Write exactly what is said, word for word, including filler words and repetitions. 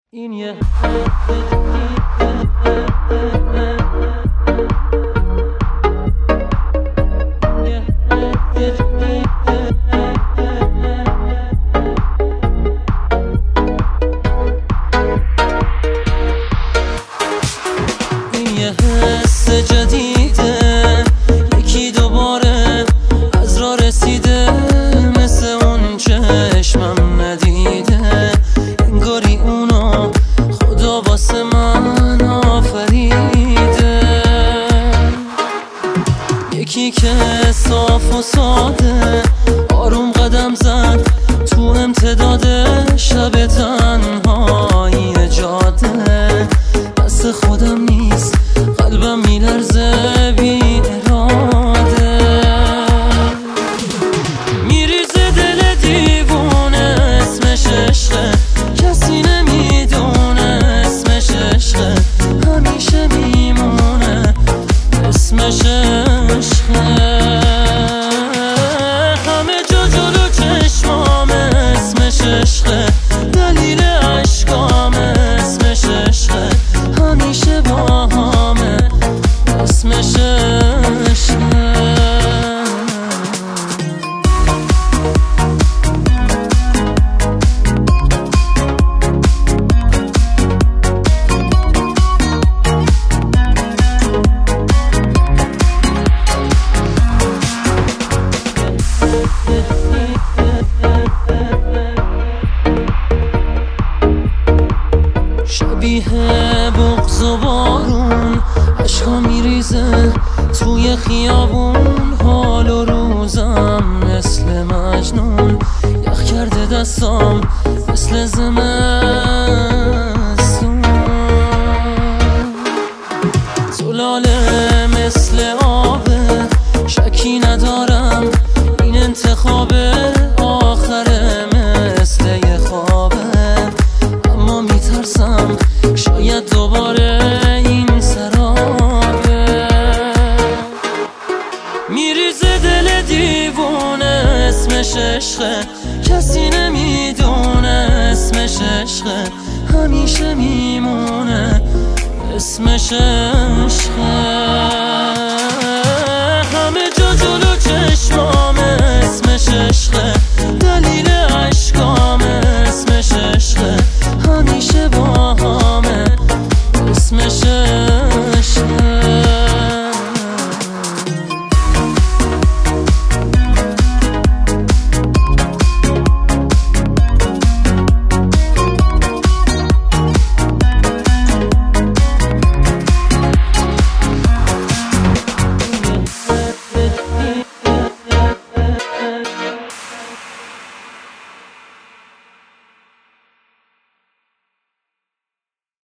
این یه حس جدیده، یکی دوباره از راه رسیده، مثل اون چشمم ندیده، انگاری اونو خدا واسه من آفریده. یکی که صاف و ساده آروم قدم زد تو امتداد شب تنهایی جاده، دست خودم نیست قلبم میلرزه بی اراده، میریزه دل دیوونه، اسمش عشقه کسی نمیدونه، اسمش عشقه همیشه میمونه، اسمش عشقه همه جا جلو چشمامه، اسمش عشقه دلیل عشقامه، اسمش عشقه همیشه باهامه، اسمش عشقه. شبیه بغض و بارون عشقا میریزه توی خیابون، حال و روزم مثل مجنون، یخ کرده دستام مثل زمستون، زلاله مثل آبه، شکی ندارم این انتخاب آخره مثل یه خوابه، اما میترسم شاید دوباره این سرابه، میریزه دل دیوونه، اسمش عشقه کسی نمیدونه، اسمش عشقه همیشه میمونه، اسمش عشقه.